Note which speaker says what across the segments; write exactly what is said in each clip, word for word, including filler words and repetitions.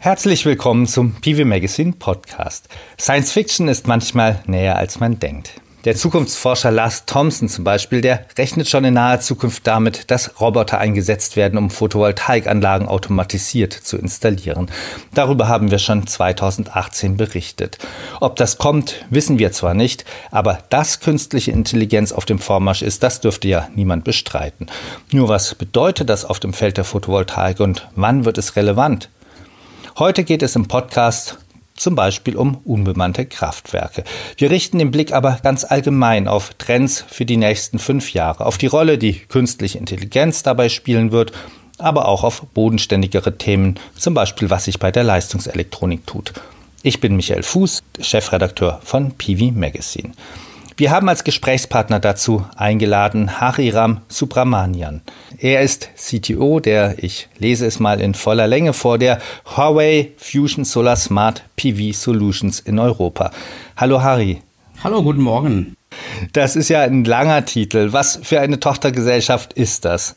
Speaker 1: Herzlich willkommen zum P V Magazine Podcast. Science Fiction ist manchmal näher als man denkt. Der Zukunftsforscher Lars Thomson zum Beispiel, der rechnet schon in naher Zukunft damit, dass Roboter eingesetzt werden, um Photovoltaikanlagen automatisiert zu installieren. Darüber haben wir schon zweitausendachtzehn berichtet. Ob das kommt, wissen wir zwar nicht, aber dass künstliche Intelligenz auf dem Vormarsch ist, das dürfte ja niemand bestreiten. Nur was bedeutet das auf dem Feld der Photovoltaik und wann wird es relevant? Heute geht es im Podcast zum Beispiel um unbemannte Kraftwerke. Wir richten den Blick aber ganz allgemein auf Trends für die nächsten fünf Jahre, auf die Rolle, die künstliche Intelligenz dabei spielen wird, aber auch auf bodenständigere Themen, zum Beispiel was sich bei der Leistungselektronik tut. Ich bin Michael Fuß, Chefredakteur von P V Magazine. Wir haben als Gesprächspartner dazu eingeladen Hariram Subramanian. Er ist C T O der, ich lese es mal in voller Länge vor, der Huawei Fusion Solar Smart P V Solutions in Europa. Hallo Hari.
Speaker 2: Hallo, guten Morgen.
Speaker 1: Das ist ja ein langer Titel. Was für eine Tochtergesellschaft ist das?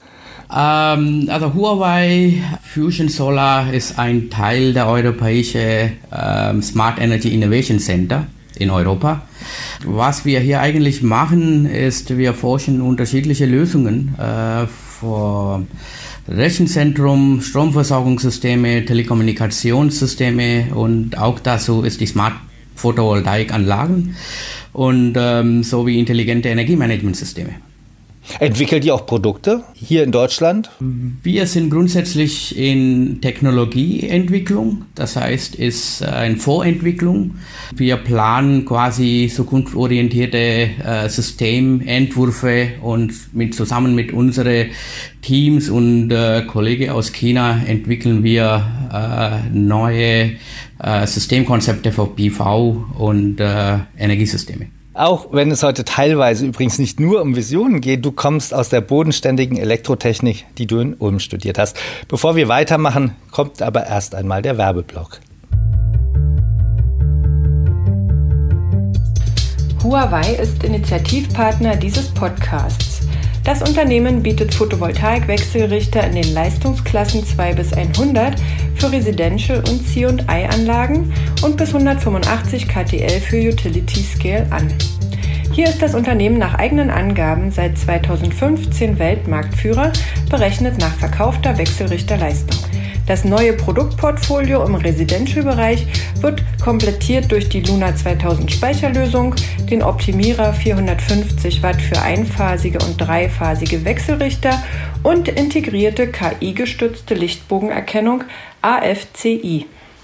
Speaker 2: Ähm, also Huawei Fusion Solar ist ein Teil der europäischen ähm, Smart Energy Innovation Center in Europa. Was wir hier eigentlich machen, ist, wir forschen unterschiedliche Lösungen äh, für Rechenzentrum, Stromversorgungssysteme, Telekommunikationssysteme und auch dazu ist die Smart Photovoltaikanlagen und ähm, sowie intelligente Energiemanagementsysteme.
Speaker 1: Entwickelt ihr auch Produkte hier in Deutschland?
Speaker 2: Wir sind grundsätzlich in Technologieentwicklung, das heißt, ist eine Vorentwicklung. Wir planen quasi zukunftsorientierte äh, Systementwürfe und mit, zusammen mit unseren Teams und äh, Kollegen aus China entwickeln wir äh, neue äh, Systemkonzepte für P V und äh, Energiesysteme.
Speaker 1: Auch wenn es heute teilweise übrigens nicht nur um Visionen geht, du kommst aus der bodenständigen Elektrotechnik, die du in Ulm studiert hast. Bevor wir weitermachen, kommt aber erst einmal der Werbeblock.
Speaker 3: Huawei ist Initiativpartner dieses Podcasts. Das Unternehmen bietet Photovoltaik-Wechselrichter in den Leistungsklassen zwei bis hundert für Residential- und C und I-Anlagen und bis hundertfünfundachtzig Kilowatt für Utility Scale an. Hier ist das Unternehmen nach eigenen Angaben seit zweitausendfünfzehn Weltmarktführer, berechnet nach verkaufter Wechselrichterleistung. Das neue Produktportfolio im Residential-Bereich wird komplettiert durch die Luna zweitausend Speicherlösung, den Optimierer vierhundertfünfzig Watt für einphasige und dreiphasige Wechselrichter und integrierte K I-gestützte Lichtbogenerkennung A F C I.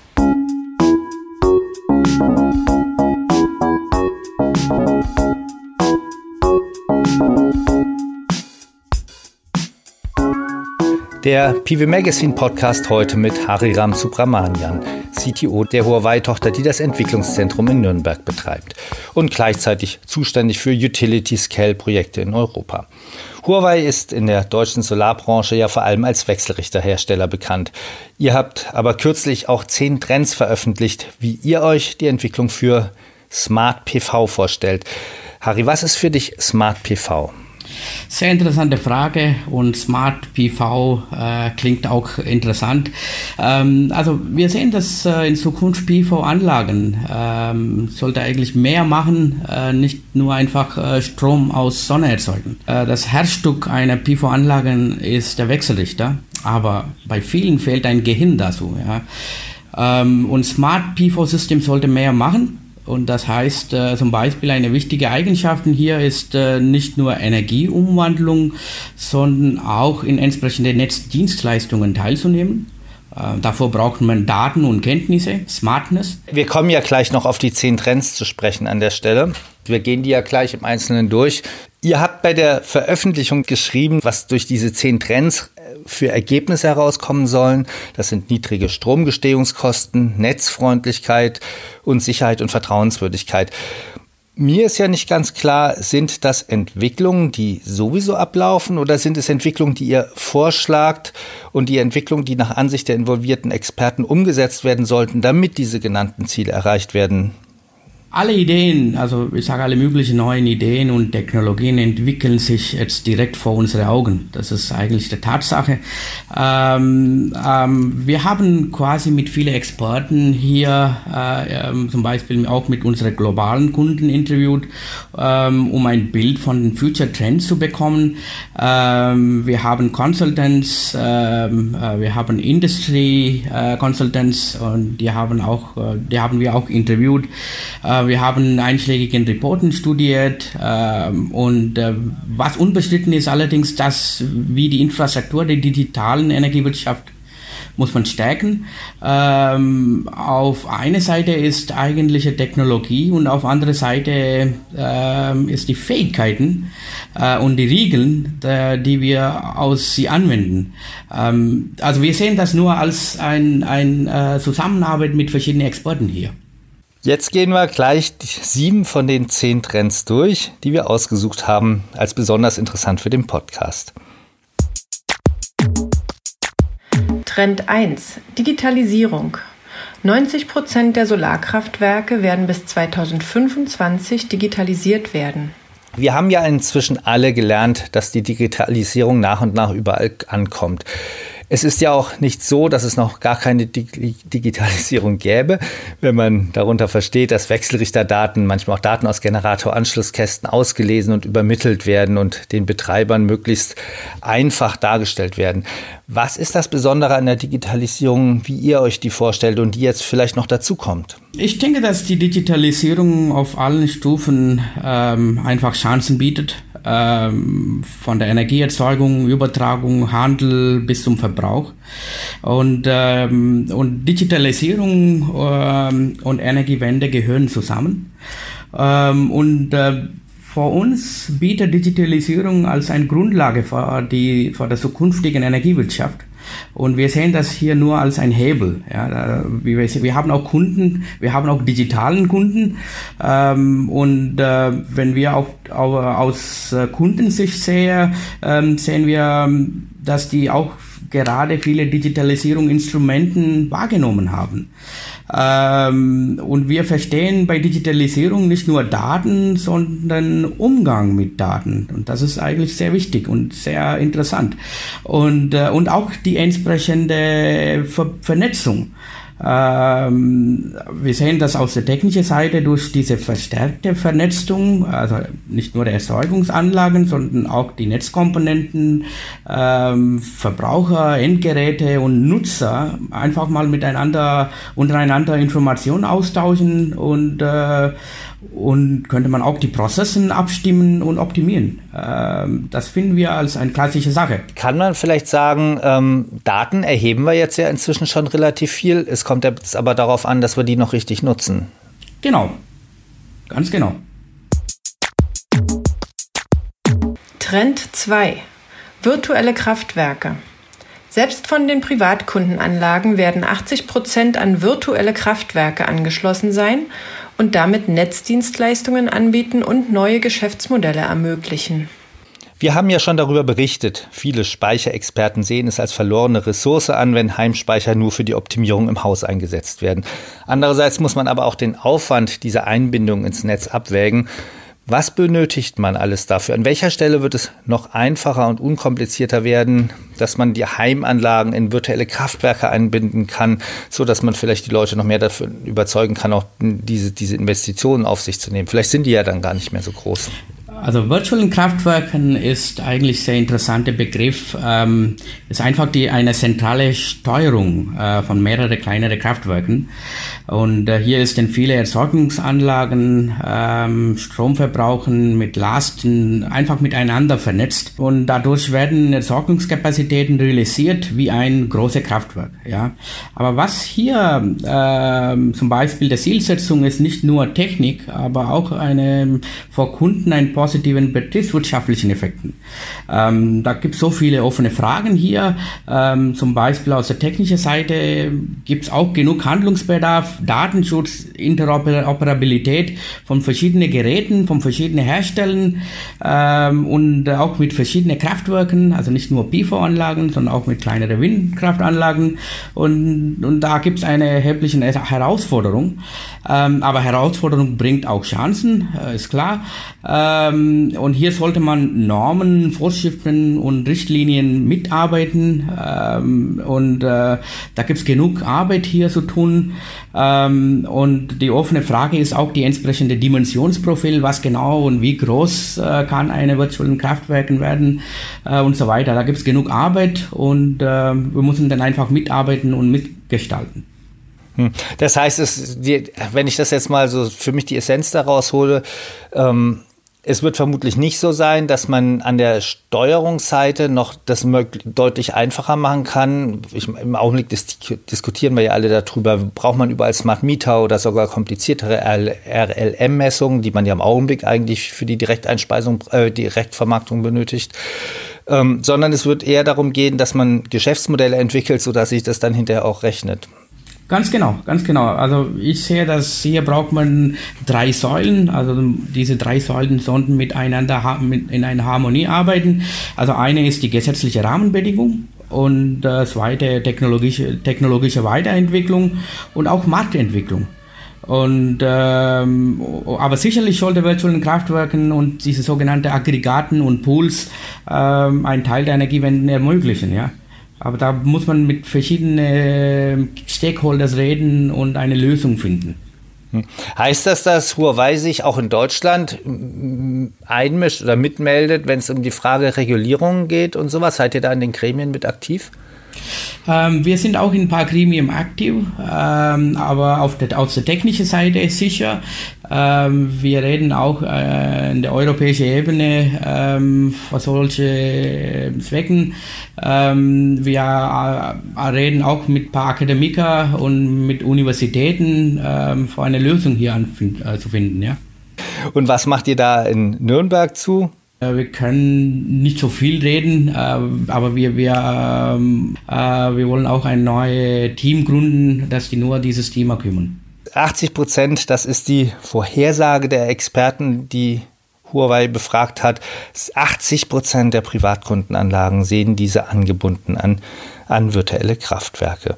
Speaker 1: Der P V Magazine Podcast heute mit Hariram Subramanian, C T O der Huawei-Tochter, die das Entwicklungszentrum in Nürnberg betreibt und gleichzeitig zuständig für Utility-Scale-Projekte in Europa. Huawei ist in der deutschen Solarbranche ja vor allem als Wechselrichterhersteller bekannt. Ihr habt aber kürzlich auch zehn Trends veröffentlicht, wie ihr euch die Entwicklung für Smart P V vorstellt. Hari, was ist für dich Smart P V?
Speaker 2: Sehr interessante Frage und Smart P V äh, klingt auch interessant. Ähm, also wir sehen, dass äh, in Zukunft P V-Anlagen ähm, sollte eigentlich mehr machen, äh, nicht nur einfach äh, Strom aus Sonne erzeugen. Äh, das Herzstück einer P V-Anlage ist der Wechselrichter, aber bei vielen fehlt ein Gehirn dazu. Ja. Ähm, und Smart P V-System sollte mehr machen. Und das heißt äh, zum Beispiel eine wichtige Eigenschaft hier ist äh, nicht nur Energieumwandlung, sondern auch in entsprechende Netzdienstleistungen teilzunehmen. Äh, davor braucht man Daten und Kenntnisse, Smartness.
Speaker 1: Wir kommen ja gleich noch auf die zehn Trends zu sprechen an der Stelle. Wir gehen die ja gleich im Einzelnen durch. Ihr habt bei der Veröffentlichung geschrieben, was durch diese zehn Trends für Ergebnisse herauskommen sollen. Das sind niedrige Stromgestehungskosten, Netzfreundlichkeit und Sicherheit und Vertrauenswürdigkeit. Mir ist ja nicht ganz klar, sind das Entwicklungen, die sowieso ablaufen oder sind es Entwicklungen, die ihr vorschlagt und die Entwicklungen, die nach Ansicht der involvierten Experten umgesetzt werden sollten, damit diese genannten Ziele erreicht werden?
Speaker 2: alle Ideen, also ich sage alle möglichen neuen Ideen und Technologien entwickeln sich jetzt direkt vor unseren Augen. Das ist eigentlich die Tatsache. Ähm, ähm, wir haben quasi mit vielen Experten hier, äh, ähm, zum Beispiel auch mit unseren globalen Kunden interviewt, ähm, um ein Bild von den Future Trends zu bekommen. Ähm, wir haben Consultants, ähm, äh, wir haben Industry äh, Consultants und die haben auch, äh, die haben wir auch interviewt. Äh, Wir haben einschlägigen Reporten studiert äh, und äh, was unbestritten ist allerdings, dass wie die Infrastruktur der digitalen Energiewirtschaft muss man stärken. Ähm, auf einer Seite ist eigentliche Technologie und auf andere Seite äh, ist die Fähigkeiten äh, und die Regeln, äh, die wir aus sie anwenden. Ähm, also wir sehen das nur als ein, ein äh, Zusammenarbeit mit verschiedenen Experten hier.
Speaker 1: Jetzt gehen wir gleich sieben von den zehn Trends durch, die wir ausgesucht haben, als besonders interessant für den Podcast.
Speaker 3: Trend eins. Digitalisierung. neunzig Prozent der Solarkraftwerke werden bis zweitausendfünfundzwanzig digitalisiert werden.
Speaker 1: Wir haben ja inzwischen alle gelernt, dass die Digitalisierung nach und nach überall ankommt. Es ist ja auch nicht so, dass es noch gar keine Dig- Digitalisierung gäbe, wenn man darunter versteht, dass Wechselrichterdaten, manchmal auch Daten aus Generatoranschlusskästen ausgelesen und übermittelt werden und den Betreibern möglichst einfach dargestellt werden. Was ist das Besondere an der Digitalisierung, wie ihr euch die vorstellt und die jetzt vielleicht noch dazu kommt?
Speaker 2: Ich denke, dass die Digitalisierung auf allen Stufen ähm, einfach Chancen bietet. Ähm, von der Energieerzeugung, Übertragung, Handel bis zum Verbrauch. Und, ähm, und Digitalisierung ähm, und Energiewende gehören zusammen. Ähm, und äh, für uns bietet Digitalisierung als eine Grundlage für die, für die zukünftige Energiewirtschaft. Und wir sehen das hier nur als ein Hebel. Ja, wir, wir haben auch Kunden, wir haben auch digitalen Kunden. Ähm, und äh, wenn wir auch, auch aus Kundensicht sehen, ähm, sehen wir, dass die auch gerade viele Digitalisierungsinstrumenten wahrgenommen haben. Ähm, und wir verstehen bei Digitalisierung nicht nur Daten, sondern Umgang mit Daten. Und das ist eigentlich sehr wichtig und sehr interessant. Und, äh, und auch die entsprechende Ver- Vernetzung. Ähm, wir sehen das aus der technischen Seite durch diese verstärkte Vernetzung, also nicht nur der Erzeugungsanlagen, sondern auch die Netzkomponenten, ähm, Verbraucher, Endgeräte und Nutzer einfach mal miteinander, untereinander Informationen austauschen und, äh, und könnte man auch die Prozesse abstimmen und optimieren. Ähm, das finden wir als eine klassische Sache.
Speaker 1: Kann man vielleicht sagen, ähm, Daten erheben wir jetzt ja inzwischen schon relativ viel. Es kommt jetzt aber darauf an, dass wir die noch richtig nutzen.
Speaker 2: Genau, ganz genau.
Speaker 3: Trend zwei. Virtuelle Kraftwerke. Selbst von den Privatkundenanlagen werden achtzig Prozent an virtuelle Kraftwerke angeschlossen sein und damit Netzdienstleistungen anbieten und neue Geschäftsmodelle ermöglichen.
Speaker 1: Wir haben ja schon darüber berichtet. Viele Speicherexperten sehen es als verlorene Ressource an, wenn Heimspeicher nur für die Optimierung im Haus eingesetzt werden. Andererseits muss man aber auch den Aufwand dieser Einbindung ins Netz abwägen. Was benötigt man alles dafür? An welcher Stelle wird es noch einfacher und unkomplizierter werden, dass man die Heimanlagen in virtuelle Kraftwerke einbinden kann, so dass man vielleicht die Leute noch mehr dafür überzeugen kann, auch diese, diese Investitionen auf sich zu nehmen? Vielleicht sind die ja dann gar nicht mehr so groß.
Speaker 2: Also virtuellen Kraftwerken ist eigentlich ein sehr interessanter Begriff. Ähm, ist einfach die eine zentrale Steuerung äh, von mehreren kleineren Kraftwerken. Und äh, hier ist dann viele Erzeugungsanlagen, ähm, Stromverbrauchen mit Lasten einfach miteinander vernetzt. Und dadurch werden Erzeugungskapazitäten realisiert wie ein großes Kraftwerk. Ja. Aber was hier äh, zum Beispiel der Zielsetzung ist, nicht nur Technik, aber auch eine für Kunden ein positives positiven betriebswirtschaftlichen Effekten. Ähm, da gibt es so viele offene Fragen hier. Ähm, zum Beispiel aus der technischen Seite gibt es auch genug Handlungsbedarf, Datenschutz, Interoperabilität von verschiedenen Geräten, von verschiedenen Herstellern ähm, und auch mit verschiedenen Kraftwerken, also nicht nur P V-Anlagen, sondern auch mit kleineren Windkraftanlagen. Und, und da gibt es eine erhebliche Herausforderung. Ähm, aber Herausforderung bringt auch Chancen, äh, ist klar. Ähm, und hier sollte man Normen, Vorschriften und Richtlinien mitarbeiten. Ähm, und äh, da gibt es genug Arbeit hier zu tun. Ähm, und die offene Frage ist auch die entsprechende Dimensionsprofil, was genau und wie groß äh, kann eine virtuelle Kraftwerke werden äh, und so weiter. Da gibt es genug Arbeit und äh, wir müssen dann einfach mitarbeiten und mitgestalten.
Speaker 1: Das heißt, es, die, wenn ich das jetzt mal so für mich die Essenz daraus hole, ähm, es wird vermutlich nicht so sein, dass man an der Steuerungsseite noch das möglich, deutlich einfacher machen kann. Ich, im Augenblick dis- diskutieren wir ja alle darüber, braucht man überall Smart Meter oder sogar kompliziertere R L M-Messungen, die man ja im Augenblick eigentlich für die Direkteinspeisung, äh, Direktvermarktung benötigt. Ähm, sondern es wird eher darum gehen, dass man Geschäftsmodelle entwickelt, sodass sich das dann hinterher auch rechnet.
Speaker 2: Ganz genau, ganz genau. Also ich sehe, dass hier braucht man drei Säulen. Also diese drei Säulen sollten miteinander mit in einer Harmonie arbeiten. Also eine ist die gesetzliche Rahmenbedingung und das zweite technologische, technologische Weiterentwicklung und auch Marktentwicklung. Und ähm, aber sicherlich sollte virtuellen Kraftwerken und diese sogenannten Aggregaten und Pools ähm, einen Teil der Energiewende ermöglichen, ja. Aber da muss man mit verschiedenen Stakeholders reden und eine Lösung finden.
Speaker 1: Heißt das, dass Huawei sich auch in Deutschland einmischt oder mitmeldet, wenn es um die Frage Regulierung geht und sowas? Seid ihr da in den Gremien mit aktiv?
Speaker 2: Ähm, wir sind auch in ein paar Gremien aktiv, ähm, aber auf der, auf der technischen Seite sicher. Ähm, wir reden auch äh, in der europäischen Ebene ähm, für solche Zwecken. Ähm, wir äh, reden auch mit ein paar Akademiker und mit Universitäten ähm, für eine Lösung hier an, äh, zu finden. Ja.
Speaker 1: Und was macht ihr da in Nürnberg zu?
Speaker 2: Wir können nicht so viel reden, aber wir, wir, wir wollen auch ein neues Team gründen, das sich nur dieses Thema kümmern.
Speaker 1: achtzig Prozent, das ist die Vorhersage der Experten, die Huawei befragt hat. achtzig Prozent der Privatkundenanlagen sehen diese angebunden an, an virtuelle Kraftwerke.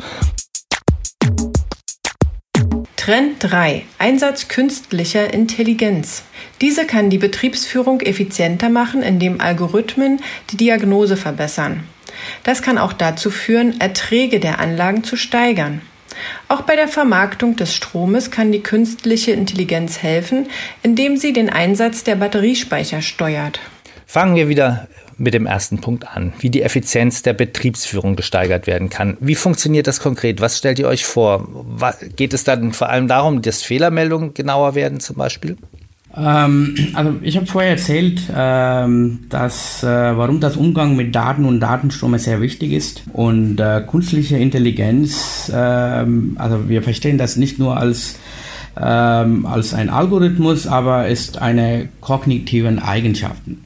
Speaker 3: Trend drei. Einsatz künstlicher Intelligenz. Diese kann die Betriebsführung effizienter machen, indem Algorithmen die Diagnose verbessern. Das kann auch dazu führen, Erträge der Anlagen zu steigern. Auch bei der Vermarktung des Stromes kann die künstliche Intelligenz helfen, indem sie den Einsatz der Batteriespeicher steuert.
Speaker 1: Fangen wir wieder mit dem ersten Punkt an, wie die Effizienz der Betriebsführung gesteigert werden kann. Wie funktioniert das konkret? Was stellt ihr euch vor? Geht es dann vor allem darum, dass Fehlermeldungen genauer werden zum Beispiel?
Speaker 2: Ähm, also ich habe vorher erzählt, ähm, dass äh, warum das Umgang mit Daten und Datenströme sehr wichtig ist. Und äh, künstliche Intelligenz, ähm, also wir verstehen das nicht nur als ähm, als ein Algorithmus, aber ist eine kognitiven Eigenschaften.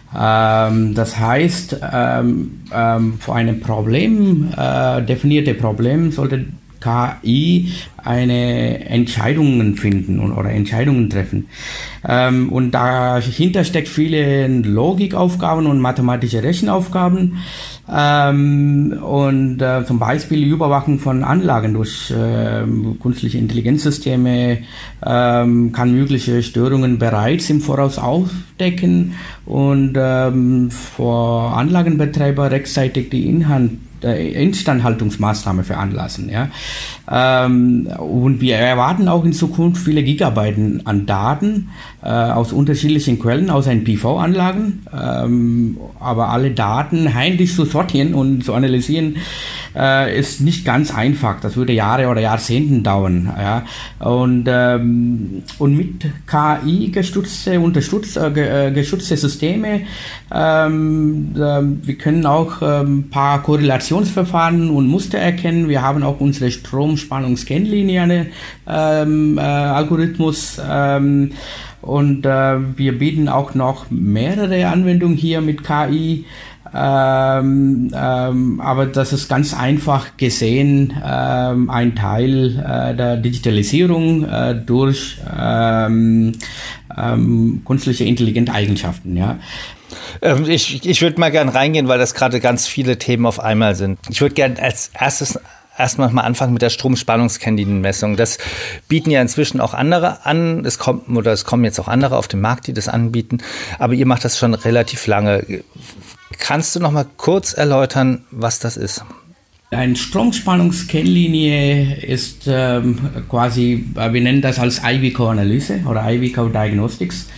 Speaker 2: Ähm, das heißt, ähm, ähm, für ein Problem, äh, definierte Problem, sollte K I eine Entscheidungen finden oder Entscheidungen treffen. Ähm, und dahinter steckt viele Logikaufgaben und mathematische Rechenaufgaben. Ähm, und äh, zum Beispiel die Überwachung von Anlagen durch äh, künstliche Intelligenzsysteme ähm, kann mögliche Störungen bereits im Voraus aufdecken und ähm, vor Anlagenbetreiber rechtzeitig die Inhalt Instandhaltungsmaßnahme veranlassen. Ja. Ähm, und wir erwarten auch in Zukunft viele Gigabyten an Daten äh, aus unterschiedlichen Quellen, aus den P V-Anlagen. Ähm, aber alle Daten heimlich zu sortieren und zu analysieren, äh, ist nicht ganz einfach. Das würde Jahre oder Jahrzehnte dauern. Ja. Und, ähm, und mit K I gestützte, unterstützt, äh, gestützte Systeme, ähm, äh, wir können auch ein ähm, paar Korrelationsverfahren und Muster erkennen. Wir haben auch unsere Stromspannungs-Kennlinie, ähm, äh, Algorithmus, ähm, und äh, wir bieten auch noch mehrere Anwendungen hier mit K I. Ähm, ähm, aber das ist ganz einfach gesehen ähm, ein Teil äh, der Digitalisierung äh, durch ähm, ähm, künstliche intelligente Eigenschaften. Ja.
Speaker 1: Ähm, ich ich würde mal gerne reingehen, weil das gerade ganz viele Themen auf einmal sind. Ich würde gerne als erstes erstmal mal anfangen mit der Stromspannungskennlinie-Messung. Das bieten ja inzwischen auch andere an. Es kommt, oder es kommen jetzt auch andere auf den Markt, die das anbieten. Aber ihr macht das schon relativ lange. Kannst du noch mal kurz erläutern, was das ist?
Speaker 2: Eine Stromspannungskennlinie ist ähm, quasi, wir nennen das als I V C-Analyse oder I V C-Diagnostics.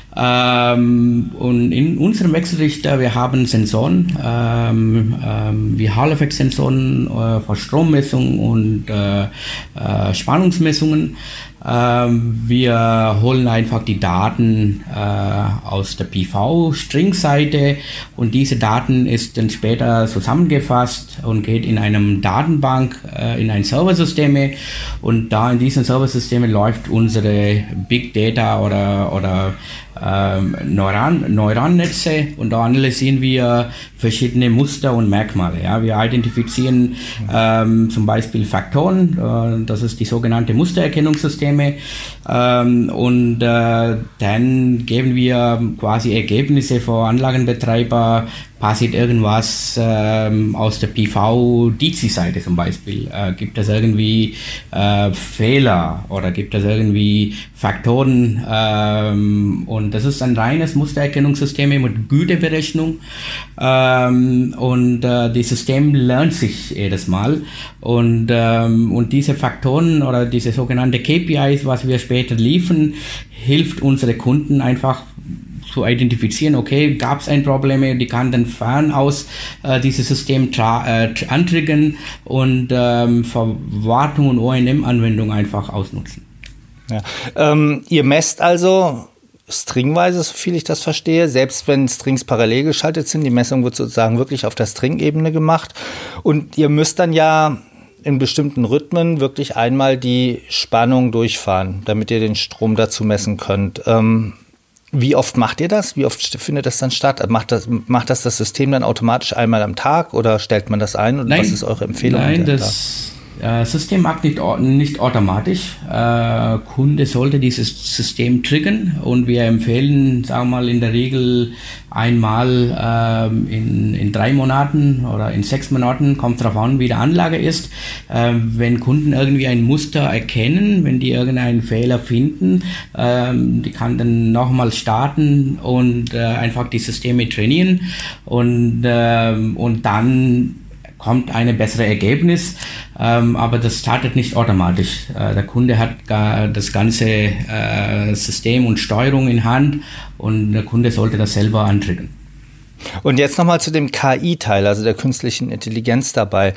Speaker 2: Ähm, und in unserem Wechselrichter, wir haben Sensoren, ähm, ähm, wie Hall-Effekt-Sensoren äh, für Strommessung und äh, äh, Spannungsmessungen. Ähm, wir holen einfach die Daten äh, aus der P V-String-Seite und diese Daten ist dann später zusammengefasst und geht in einem Datenbank äh, in ein Serversysteme, und da in diesen Serversysteme läuft unsere Big Data oder, oder ähm, Neuron, Neuronnetze, und da analysieren wir verschiedene Muster und Merkmale. Ja. Wir identifizieren ähm, zum Beispiel Faktoren, äh, das ist die sogenannte Mustererkennungssysteme, ähm, und äh, dann geben wir quasi Ergebnisse für Anlagenbetreiber. Passiert irgendwas ähm, aus der P V-D C I-Seite zum Beispiel? Äh, gibt es irgendwie äh, Fehler oder gibt es irgendwie Faktoren? Ähm, und das ist ein reines Mustererkennungssystem mit Güteberechnung. Ähm, und äh, das System lernt sich jedes Mal. Und, ähm, und diese Faktoren oder diese sogenannte K P Is, was wir später liefern, hilft unsere Kunden einfach zu identifizieren, okay, gab es ein Problem, die kann dann fern aus äh, dieses System tra- äh, antriggern und ähm, Verwartung und O R M-Anwendung einfach ausnutzen.
Speaker 1: Ja. Ähm, ihr messt also stringweise, so viel ich das verstehe, selbst wenn Strings parallel geschaltet sind, die Messung wird sozusagen wirklich auf der String-Ebene gemacht, und ihr müsst dann ja in bestimmten Rhythmen wirklich einmal die Spannung durchfahren, damit ihr den Strom dazu messen könnt. Ähm, Wie oft macht ihr das? Wie oft findet das dann statt? Macht das, macht das das System dann automatisch einmal am Tag oder stellt man das ein? Und
Speaker 2: nein,
Speaker 1: was ist eure Empfehlung?
Speaker 2: Nein, das äh, System macht nicht, nicht automatisch. Äh, Kunde sollte dieses System triggern, und wir empfehlen, sagen wir mal, in der Regel einmal ähm, in, in drei Monaten oder in sechs Monaten, kommt darauf an, wie die Anlage ist. Ähm, wenn Kunden irgendwie ein Muster erkennen, wenn die irgendeinen Fehler finden, ähm, die kann dann nochmal starten und äh, einfach die Systeme trainieren, und, ähm, und dann kommt ein besseres Ergebnis, ähm, aber das startet nicht automatisch. Äh, der Kunde hat gar das ganze äh, System und Steuerung in Hand, und der Kunde sollte das selber antriggern.
Speaker 1: Und jetzt nochmal zu dem K I-Teil, also der künstlichen Intelligenz dabei.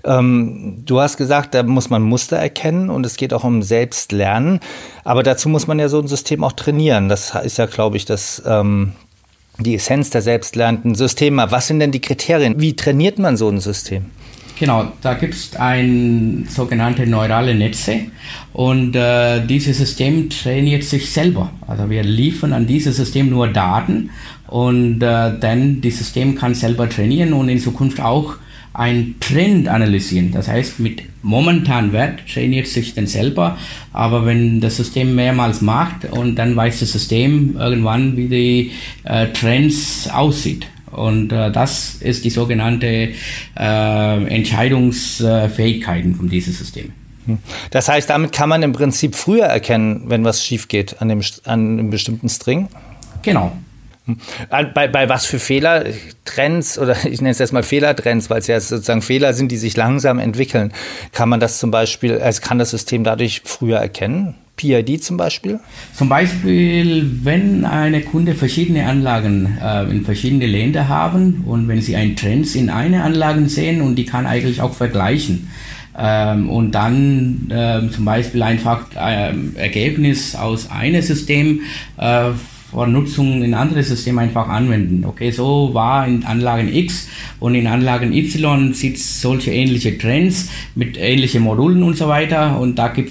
Speaker 1: Ähm, du hast gesagt, da muss man Muster erkennen und es geht auch um Selbstlernen, aber dazu muss man ja so ein System auch trainieren. Das ist ja, glaube ich, das ähm die Essenz der selbstlernenden Systeme. Was sind denn die Kriterien? Wie trainiert man so ein System?
Speaker 2: Genau, da gibt es ein sogenannte neurale Netze, und äh, dieses System trainiert sich selber. Also wir liefern an dieses System nur Daten, und äh, dann das System kann selber trainieren und in Zukunft auch einen Trend analysieren. Das heißt, mit momentanen Wert trainiert sich dann selber, aber wenn das System mehrmals macht, und dann weiß das System irgendwann, wie die äh, Trends aussieht. Und äh, das ist die sogenannte äh, Entscheidungsfähigkeiten von diesem System.
Speaker 1: Das heißt, damit kann man im Prinzip früher erkennen, wenn was schief geht an dem an einem bestimmten String?
Speaker 2: Genau.
Speaker 1: Bei, bei was für Fehlertrends, oder ich nenne es erstmal Fehlertrends, weil es ja sozusagen Fehler sind, die sich langsam entwickeln, kann man das zum Beispiel, also kann das System dadurch früher erkennen? P I D zum Beispiel?
Speaker 2: Zum Beispiel, wenn eine Kunde verschiedene Anlagen äh, in verschiedene Länder haben, und wenn sie einen Trend in eine Anlage sehen, und die kann eigentlich auch vergleichen. Ähm, und dann äh, zum Beispiel einfach äh, Ergebnis aus einem System äh, vor Nutzung in andere Systeme einfach anwenden. Okay, so war in Anlagen X und in Anlagen Y sieht es solche ähnliche Trends mit ähnlichen Modulen und so weiter, und da gibt es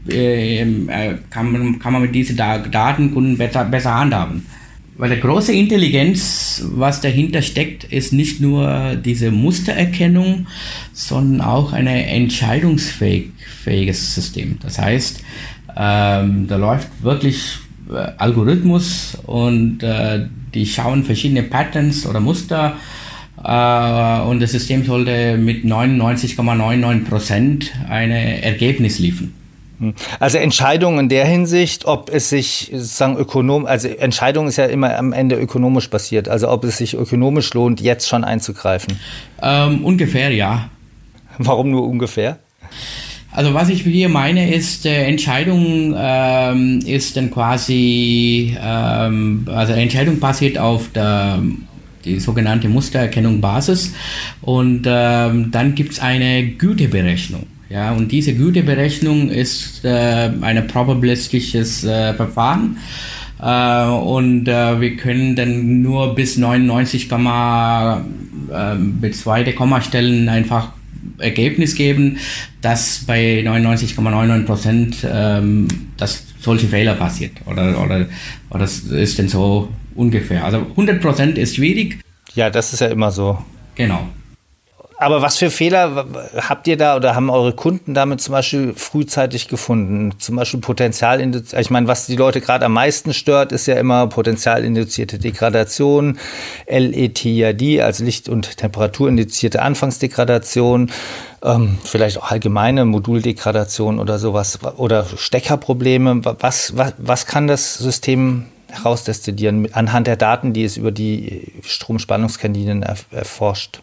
Speaker 2: äh, kann, man, kann man mit diesen Daten besser, besser handhaben. Weil die große Intelligenz, was dahinter steckt, ist nicht nur diese Mustererkennung, sondern auch ein entscheidungsfähiges System. Das heißt, ähm, da läuft wirklich äh, Algorithmus und äh, die schauen verschiedene Patterns oder Muster äh, und das System sollte mit neunundneunzig Komma neunundneunzig Prozent ein Ergebnis liefern.
Speaker 1: Also Entscheidungen in der Hinsicht, ob es sich sozusagen ökonom, also Entscheidung ist ja immer am Ende ökonomisch basiert, also ob es sich ökonomisch lohnt, jetzt schon einzugreifen.
Speaker 2: Ähm, ungefähr, ja.
Speaker 1: Warum nur ungefähr?
Speaker 2: Also was ich hier meine ist, äh, Entscheidung ähm, ist dann quasi, ähm, also Entscheidung basiert auf der die sogenannte Mustererkennung Basis und ähm, dann gibt es eine Güteberechnung. Ja, und diese Güteberechnung ist äh, ein probabilistisches äh, Verfahren äh, und äh, wir können dann nur bis neunundneunzig, äh, mit zweite Kommastellen einfach Ergebnis geben, dass bei neunundneunzig Komma neunundneunzig Prozent ähm, dass solche Fehler passiert oder, oder, oder das ist dann so ungefähr. Also hundert Prozent ist schwierig.
Speaker 1: Ja, das ist ja immer so.
Speaker 2: Genau.
Speaker 1: Aber was für Fehler habt ihr da oder haben eure Kunden damit zum Beispiel frühzeitig gefunden? Zum Beispiel Potenzialinduzierte, ich meine, was die Leute gerade am meisten stört, ist ja immer potenzialinduzierte Degradation, L E T I D, also Licht- und Temperaturinduzierte Anfangsdegradation, ähm, vielleicht auch allgemeine Moduldegradation oder sowas oder Steckerprobleme. Was, was, was kann das System herausdestillieren anhand der Daten, die es über die Stromspannungskanäle erforscht?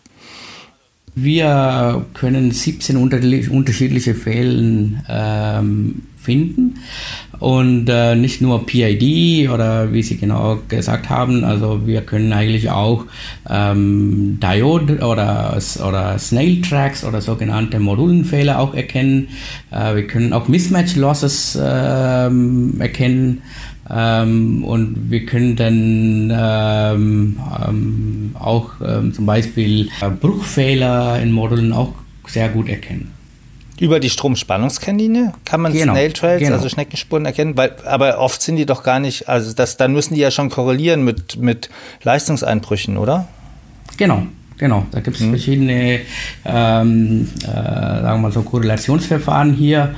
Speaker 2: Wir können siebzehn unterschiedliche Fehlen ähm, finden und äh, nicht nur P I D oder wie Sie genau gesagt haben, also wir können eigentlich auch ähm, Diode oder, oder Snail Tracks oder sogenannte Modulenfehler auch erkennen. Äh, wir können auch Mismatch Losses ähm, erkennen. Ähm, und wir können dann ähm, ähm, auch ähm, zum Beispiel äh, Bruchfehler in Modulen auch sehr gut erkennen.
Speaker 1: Über die Stromspannungskanäle kann man genau, Snail Trails, genau. also Schneckenspuren erkennen, weil, aber oft sind die doch gar nicht, also das, dann müssen die ja schon korrelieren mit, mit Leistungseinbrüchen, oder?
Speaker 2: Genau. Genau, da gibt es hm. verschiedene ähm, äh, sagen wir mal so Korrelationsverfahren hier.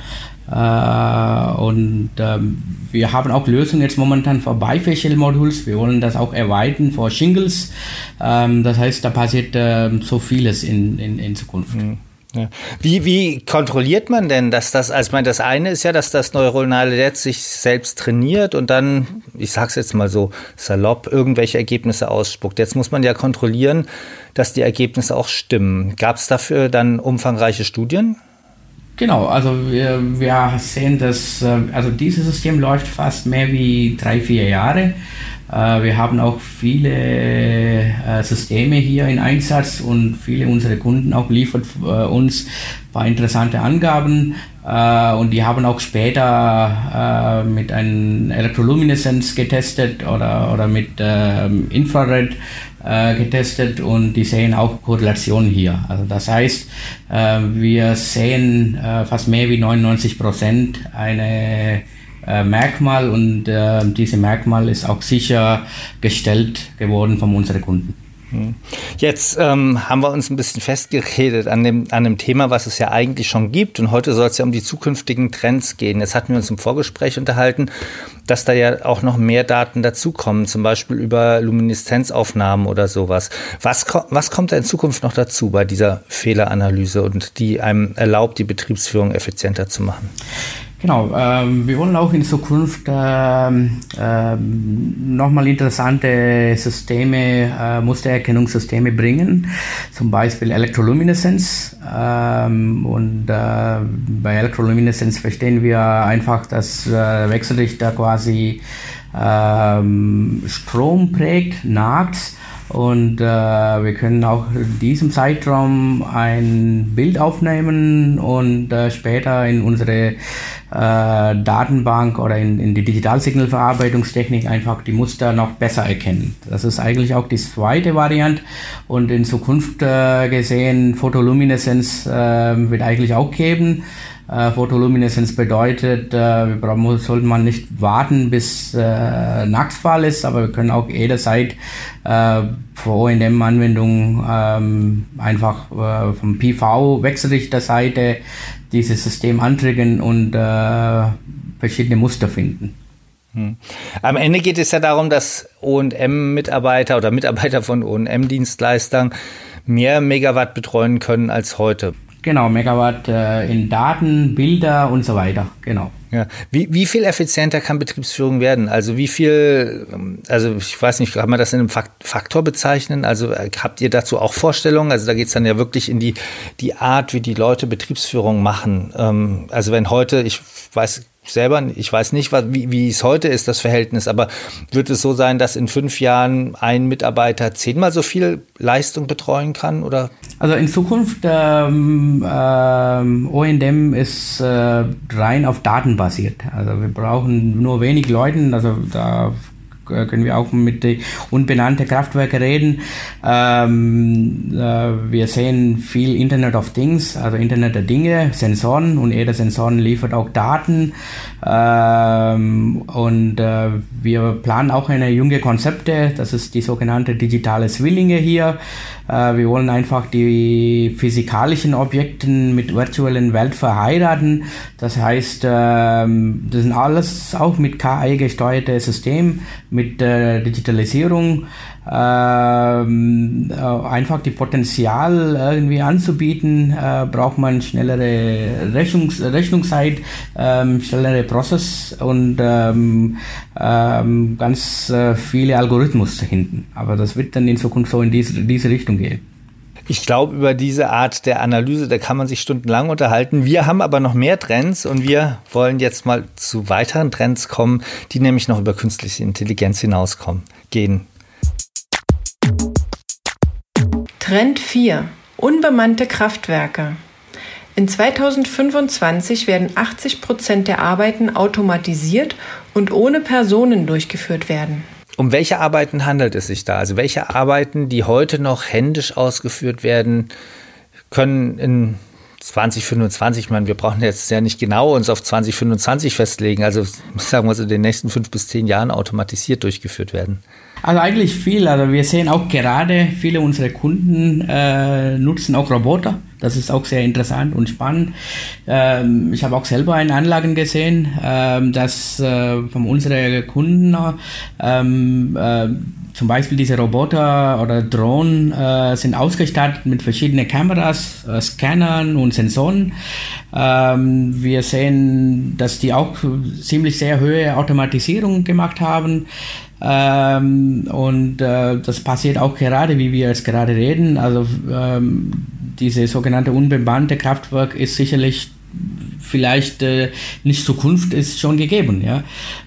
Speaker 2: Uh, und ähm, wir haben auch Lösungen jetzt momentan für Bifacial Modules. Wir wollen das auch erweitern für Shingles. Ähm, das heißt, da passiert ähm, so vieles in, in, in Zukunft.
Speaker 1: Ja. Wie, wie kontrolliert man denn, dass das, also ich meine, das eine ist ja, dass das neuronale Netz sich selbst trainiert und dann, ich sag's jetzt mal so salopp, irgendwelche Ergebnisse ausspuckt. Jetzt muss man ja kontrollieren, dass die Ergebnisse auch stimmen. Gab es dafür dann umfangreiche Studien?
Speaker 2: Genau, also wir, wir sehen, dass also dieses System läuft fast mehr wie drei, vier Jahre. Wir haben auch viele Systeme hier in Einsatz und viele unserer Kunden auch liefert uns ein paar interessante Angaben und die haben auch später mit einer Elektrolumineszenz getestet oder, oder mit Infrared getestet und die sehen auch Korrelationen hier. Also das heißt, äh, wir sehen äh, fast mehr wie neunundneunzig Prozent eine äh, Merkmal und äh, diese Merkmal ist auch sichergestellt geworden von unseren Kunden.
Speaker 1: Jetzt ähm, haben wir uns ein bisschen festgeredet an dem, an dem Thema, was es ja eigentlich schon gibt. Und heute soll es ja um die zukünftigen Trends gehen. Jetzt hatten wir uns im Vorgespräch unterhalten, dass da ja auch noch mehr Daten dazukommen, zum Beispiel über Lumineszenzaufnahmen oder sowas. Was, was kommt da in Zukunft noch dazu bei dieser Fehleranalyse und die einem erlaubt, die Betriebsführung effizienter zu machen?
Speaker 2: Genau, ähm, wir wollen auch in Zukunft ähm, ähm, nochmal interessante Systeme, äh, Mustererkennungssysteme bringen, zum Beispiel Elektrolumineszenz. Ähm, und äh, bei Elektrolumineszenz verstehen wir einfach, dass äh, Wechselrichter quasi ähm, Strom prägt, nachts. Und äh, wir können auch in diesem Zeitraum ein Bild aufnehmen und äh, später in unsere äh, Datenbank oder in, in die Digitalsignalverarbeitungstechnik einfach die Muster noch besser erkennen. Das ist eigentlich auch die zweite Variante und in Zukunft äh, gesehen Photolumineszenz äh, wird eigentlich auch geben. Äh, Photolumineszenz bedeutet, äh, wir brauchen, sollte man nicht warten, bis äh, Nachtfall ist, aber wir können auch jederzeit äh, für O und M-Anwendungen ähm, einfach äh, vom P V-Wechselrichterseite dieses System antriggern und äh, verschiedene Muster finden.
Speaker 1: Hm. Am Ende geht es ja darum, dass O und M-Mitarbeiter oder Mitarbeiter von O und M-Dienstleistern mehr Megawatt betreuen können als heute.
Speaker 2: Genau, Megawatt äh, in Daten, Bilder und so weiter, genau.
Speaker 1: Ja. Wie, wie viel effizienter kann Betriebsführung werden? Also wie viel, also ich weiß nicht, kann man das in einem Faktor bezeichnen? Also habt ihr dazu auch Vorstellungen? Also da geht es dann ja wirklich in die, die Art, wie die Leute Betriebsführung machen. Ähm, also wenn heute, ich weiß selber, ich weiß nicht, wie, wie es heute ist, das Verhältnis, aber wird es so sein, dass in fünf Jahren ein Mitarbeiter zehnmal so viel Leistung betreuen kann, oder?
Speaker 2: Also in Zukunft, ähm, ähm, O und M ist äh, rein auf Daten basiert. Also wir brauchen nur wenig Leuten, also da können wir auch mit den unbenannten Kraftwerken reden. Ähm, äh, wir sehen viel Internet of Things, also Internet der Dinge, Sensoren, und jeder Sensoren liefert auch Daten. Ähm, und äh, wir planen auch eine junge Konzepte, das ist die sogenannte digitale Zwillinge hier. Äh, wir wollen einfach die physikalischen Objekte mit virtuellen Welt verheiraten. Das heißt, äh, das sind alles auch mit K I gesteuerte System, mit äh, Digitalisierung, ähm, äh, einfach die Potenzial irgendwie anzubieten, äh, braucht man schnellere Rechnungs Rechnungszeit, ähm, schnellere Prozess und ähm, ähm, ganz äh, viele Algorithmus hinten. Aber das wird dann in Zukunft so in diese, diese Richtung gehen.
Speaker 1: Ich glaube, über diese Art der Analyse, da kann man sich stundenlang unterhalten. Wir haben aber noch mehr Trends und wir wollen jetzt mal zu weiteren Trends kommen, die nämlich noch über künstliche Intelligenz hinauskommen, gehen.
Speaker 3: Trend vier. Unbemannte Kraftwerke. In zweitausendfünfundzwanzig werden achtzig Prozent der Arbeiten automatisiert und ohne Personen durchgeführt werden.
Speaker 1: Um welche Arbeiten handelt es sich da? Also welche Arbeiten, die heute noch händisch ausgeführt werden, können in zwanzig fünfundzwanzig, ich meine, wir brauchen jetzt ja nicht genau uns auf zwanzig fünfundzwanzig festlegen, also sagen wir so in den nächsten fünf bis zehn Jahren automatisiert durchgeführt werden?
Speaker 2: Also eigentlich viel. Also wir sehen auch gerade, viele unserer Kunden äh, nutzen auch Roboter. Das ist auch sehr interessant und spannend. Ähm, ich habe auch selber eine Anlagen gesehen, ähm, dass äh, von unseren Kunden ähm, äh, zum Beispiel diese Roboter oder Drohnen äh, sind ausgestattet mit verschiedenen Kameras, äh, Scannern und Sensoren. Ähm, wir sehen, dass die auch ziemlich sehr hohe Automatisierung gemacht haben. Ähm, und äh, das passiert auch gerade, wie wir jetzt gerade reden. Also ähm, diese sogenannte unbemannte Kraftwerk ist sicherlich vielleicht äh, nicht Zukunft, ist schon gegeben, ja.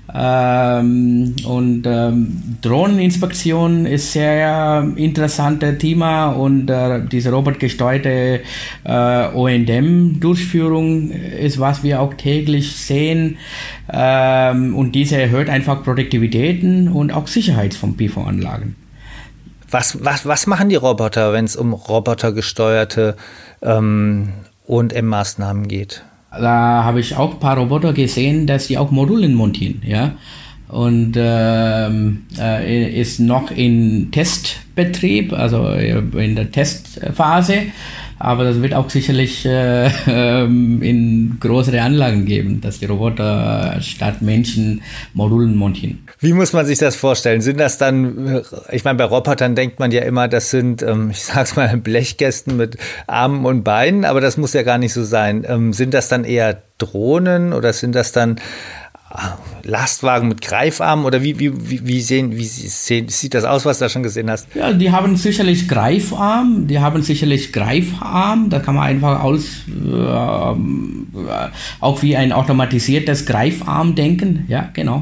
Speaker 2: Ähm, und ähm, Drohneninspektion ist sehr interessantes Thema und äh, diese robotgesteuerte äh, O und M-Durchführung ist, was wir auch täglich sehen, ähm, und diese erhöht einfach Produktivitäten und auch Sicherheit von P V-Anlagen.
Speaker 1: Was, was, was machen die Roboter, wenn es um robotergesteuerte ähm, O und M-Maßnahmen geht?
Speaker 2: Da habe ich auch ein paar Roboter gesehen, dass sie auch Modulen montieren, ja. Und ähm, äh, ist noch in Testbetrieb, also in der Testphase. Aber das wird auch sicherlich äh, in größere Anlagen geben, dass die Roboter statt Menschen Modulen montieren.
Speaker 1: Wie muss man sich das vorstellen? Sind das dann, ich meine, bei Robotern denkt man ja immer, das sind, ich sag's mal, Blechkästen mit Armen und Beinen, aber das muss ja gar nicht so sein. Sind das dann eher Drohnen oder sind das dann Lastwagen mit Greifarmen oder wie, wie, wie, sehen, wie sehen, sieht das aus, was du da schon gesehen hast?
Speaker 2: Ja, die haben sicherlich Greifarm, die haben sicherlich Greifarm, da kann man einfach aus, äh, auch wie ein automatisiertes Greifarm denken, ja, genau.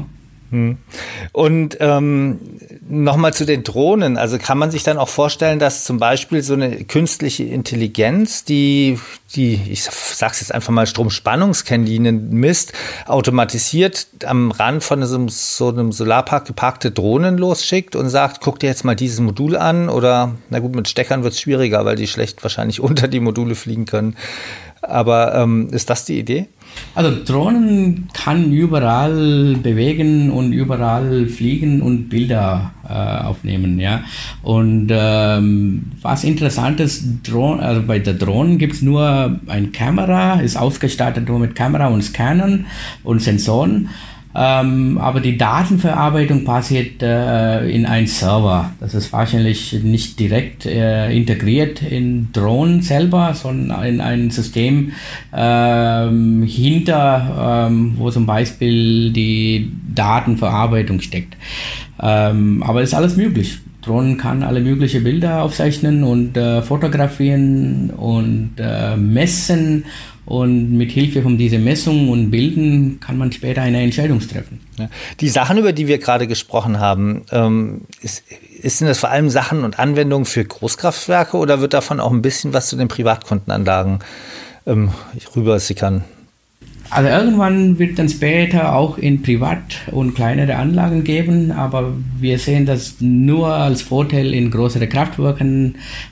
Speaker 1: Und ähm, nochmal zu den Drohnen, also kann man sich dann auch vorstellen, dass zum Beispiel so eine künstliche Intelligenz, die, die ich sag's jetzt einfach mal, Stromspannungskanälen misst, automatisiert am Rand von so, so einem Solarpark geparkte Drohnen losschickt und sagt, guck dir jetzt mal dieses Modul an oder, na gut, mit Steckern wird es schwieriger, weil die schlecht wahrscheinlich unter die Module fliegen können. Aber ähm, ist das die Idee?
Speaker 2: Also Drohnen kann überall bewegen und überall fliegen und Bilder äh, aufnehmen, ja. Und ähm, was interessant ist, Drohnen, also bei der Drohnen gibt es nur eine Kamera, ist ausgestattet nur mit Kamera und Scannern und Sensoren. Ähm, aber die Datenverarbeitung passiert äh, in einen Server. Das ist wahrscheinlich nicht direkt äh, integriert in Drohnen selber, sondern in ein System ähm, hinter, ähm, wo zum Beispiel die Datenverarbeitung steckt. Ähm, aber es ist alles möglich. Drohnen kann alle möglichen Bilder aufzeichnen und äh, fotografieren und äh, messen. Und mit Hilfe von dieser Messung und Bilden kann man später eine Entscheidung treffen.
Speaker 1: Die Sachen, über die wir gerade gesprochen haben, ähm, ist, ist denn das vor allem Sachen und Anwendungen für Großkraftwerke oder wird davon auch ein bisschen was zu den Privatkundenanlagen ähm, rübersickern?
Speaker 2: Also irgendwann wird dann später auch in Privat- und kleinere Anlagen geben, aber wir sehen das nur als Vorteil in größeren Kraftwerken,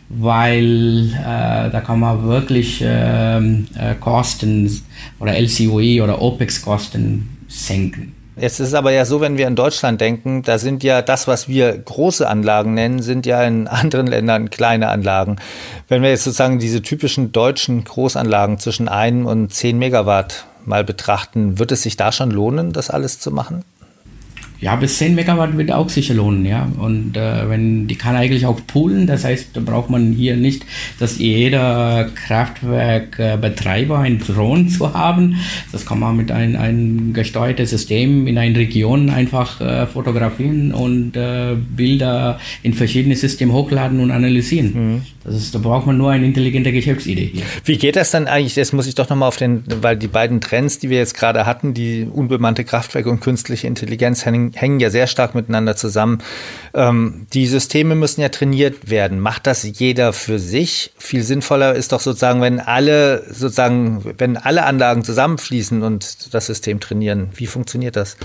Speaker 2: weil äh, da kann man wirklich äh, äh, Kosten oder L C O E oder OPEX-Kosten senken.
Speaker 1: Jetzt ist es aber ja so, wenn wir in Deutschland denken, da sind ja das, was wir große Anlagen nennen, sind ja in anderen Ländern kleine Anlagen. Wenn wir jetzt sozusagen diese typischen deutschen Großanlagen zwischen ein und zehn Megawatt mal betrachten, wird es sich da schon lohnen, das alles zu machen?
Speaker 2: Ja, bis zehn Megawatt wird auch sicher lohnen, ja. Und äh, wenn die kann eigentlich auch poolen, das heißt, da braucht man hier nicht, dass jeder Kraftwerkbetreiber ein Drohne zu haben. Das kann man mit einem ein gesteuertes System in einer Region einfach äh, fotografieren und äh, Bilder in verschiedene Systeme hochladen und analysieren. Mhm. Das ist, da braucht man nur eine intelligente Geschäftsidee hier.
Speaker 1: Wie geht das dann eigentlich? Das muss ich doch nochmal auf den, weil die beiden Trends, die wir jetzt gerade hatten, die unbemannte Kraftwerke und künstliche Intelligenz hängen, hängen ja sehr stark miteinander zusammen. Ähm, die Systeme müssen ja trainiert werden. Macht das jeder für sich? Viel sinnvoller ist doch sozusagen, wenn alle sozusagen, wenn alle Anlagen zusammenfließen und das System trainieren. Wie funktioniert das?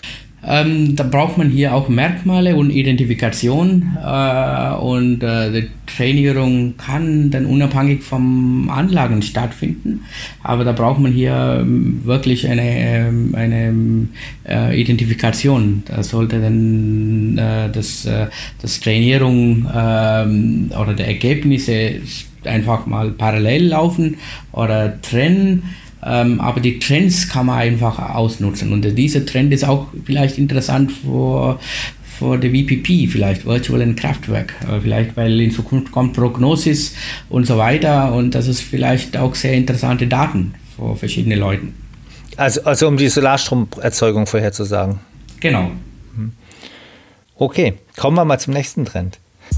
Speaker 2: Ähm, da braucht man hier auch Merkmale und Identifikation äh, und äh, die Trainierung kann dann unabhängig vom Anlagen stattfinden, aber da braucht man hier ähm, wirklich eine, eine äh, Identifikation. Da sollte dann äh, das, äh, das Trainierung äh, oder die Ergebnisse einfach mal parallel laufen oder trennen. Ähm, aber die Trends kann man einfach ausnutzen und dieser Trend ist auch vielleicht interessant für, für die V P P, vielleicht virtuellen Kraftwerk, äh, vielleicht weil in Zukunft kommt Prognosis und so weiter und das ist vielleicht auch sehr interessante Daten für verschiedene Leute.
Speaker 1: Also, also um die Solarstromerzeugung vorherzusagen?
Speaker 2: Genau.
Speaker 1: Okay, kommen wir mal zum nächsten Trend.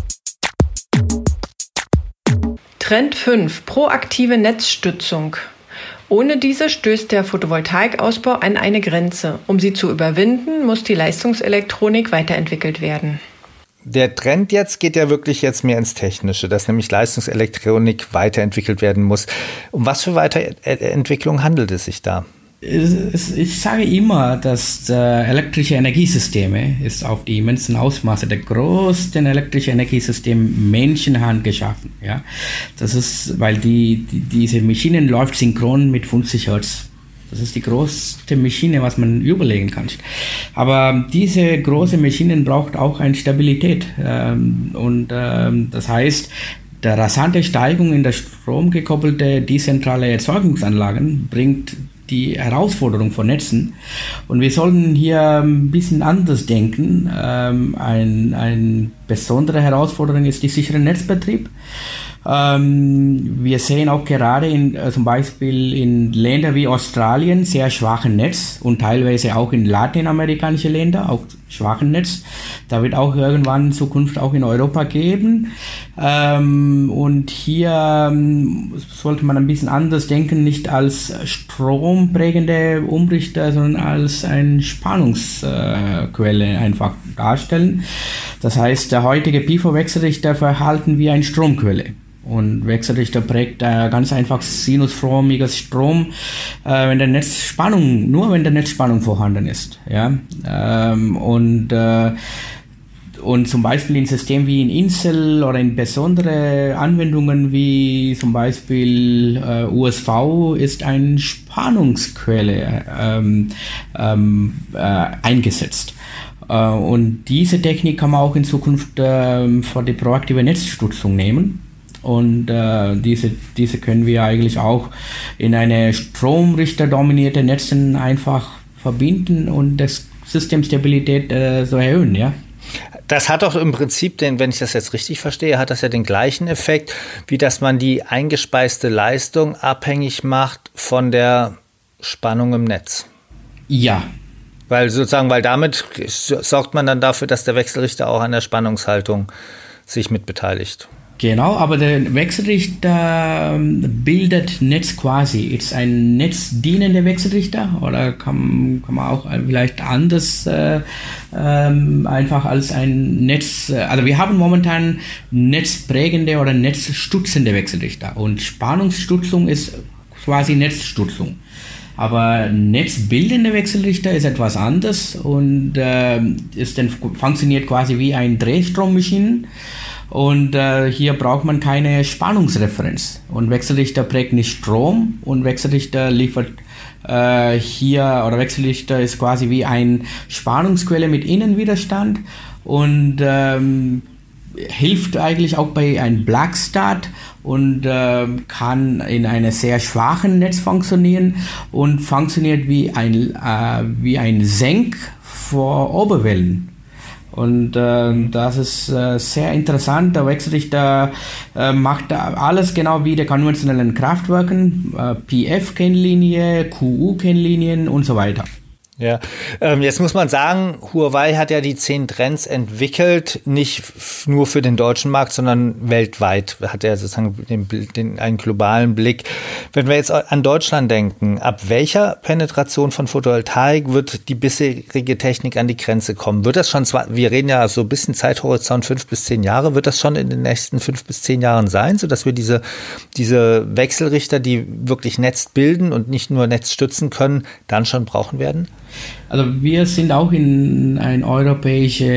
Speaker 3: Trend fünf, proaktive Netzstützung. Ohne diese stößt der Photovoltaikausbau an eine Grenze. Um sie zu überwinden, muss die Leistungselektronik weiterentwickelt werden.
Speaker 1: Der Trend jetzt geht ja wirklich jetzt mehr ins Technische, dass nämlich Leistungselektronik weiterentwickelt werden muss. Um was für Weiterentwicklung handelt es sich da?
Speaker 2: Ich sage immer, dass äh, elektrische Energiesysteme ist auf die immensen Ausmaße der größten elektrische Energiesysteme Menschenhand geschaffen. Ja? Das ist, weil die, die, diese Maschinen läuft synchron mit fünfzig Hertz. Das ist die größte Maschine, was man überlegen kann. Aber diese große Maschinen braucht auch eine Stabilität. Ähm, und ähm, das heißt, der rasante Steigung in der stromgekoppelte dezentrale Erzeugungsanlagen bringt die Herausforderung von Netzen. Und wir sollten hier ein bisschen anders denken. Ähm, ein, eine besondere Herausforderung ist der sichere Netzbetrieb. Ähm, wir sehen auch gerade in, äh, zum Beispiel in Ländern wie Australien sehr schwachen Netz und teilweise auch in lateinamerikanischen Ländern auch schwachen Netz. Da wird auch irgendwann in Zukunft auch in Europa geben. Ähm, und hier ähm, sollte man ein bisschen anders denken, nicht als stromprägende Umrichter, sondern als eine Spannungsquelle äh, einfach darstellen. Das heißt, der heutige P V Wechselrichter verhalten wie eine Stromquelle. Und Wechselrichter prägt äh, ganz einfach sinusförmiges Strom, äh, wenn der Netzspannung, nur wenn der Netzspannung vorhanden ist. Ja? Ähm, und, äh, und zum Beispiel in Systemen wie in Incel oder in besondere Anwendungen wie zum Beispiel äh, U S V ist eine Spannungsquelle ähm, ähm, äh, eingesetzt. Uh, und diese Technik kann man auch in Zukunft uh, für die proaktive Netzstützung nehmen. Und uh, diese, diese können wir eigentlich auch in eine stromrichterdominierte Netzen einfach verbinden und das Systemstabilität uh, so erhöhen, ja.
Speaker 1: Das hat doch im Prinzip, den, wenn ich das jetzt richtig verstehe, hat das ja den gleichen Effekt, wie dass man die eingespeiste Leistung abhängig macht von der Spannung im Netz.
Speaker 2: Ja.
Speaker 1: Weil sozusagen, weil damit sorgt man dann dafür, dass der Wechselrichter auch an der Spannungshaltung sich mitbeteiligt.
Speaker 2: Genau, aber der Wechselrichter bildet Netz quasi. Ist ein netzdienender Wechselrichter oder kann, kann man auch vielleicht anders äh, ähm, einfach als ein Netz, also wir haben momentan netzprägende oder netzstützende Wechselrichter und Spannungsstützung ist quasi Netzstützung. Aber netzbildende Wechselrichter ist etwas anderes und äh, ist dann funktioniert quasi wie ein Drehstrommaschine und äh, hier braucht man keine Spannungsreferenz und Wechselrichter prägt nicht Strom und Wechselrichter liefert äh, hier oder Wechselrichter ist quasi wie eine Spannungsquelle mit Innenwiderstand und ähm, hilft eigentlich auch bei einem Black Start und äh, kann in einem sehr schwachen Netz funktionieren und funktioniert wie ein, äh, wie ein Senk vor Oberwellen. Und äh, das ist äh, sehr interessant. Der Wechselrichter äh, macht alles genau wie die konventionellen Kraftwerken, äh, P F-Kennlinie, Q U-Kennlinien und so weiter.
Speaker 1: Ja, ähm, jetzt muss man sagen, Huawei hat ja die zehn Trends entwickelt, nicht f- nur für den deutschen Markt, sondern weltweit hat er sozusagen den, den, einen globalen Blick. Wenn wir jetzt an Deutschland denken, ab welcher Penetration von Photovoltaik wird die bisherige Technik an die Grenze kommen? Wird das schon, zwar, wir reden ja so ein bisschen Zeithorizont fünf bis zehn Jahre, wird das schon in den nächsten fünf bis zehn Jahren sein, sodass wir diese, diese Wechselrichter, die wirklich Netz bilden und nicht nur Netz stützen können, dann schon brauchen werden?
Speaker 2: Also wir sind auch in ein europäisches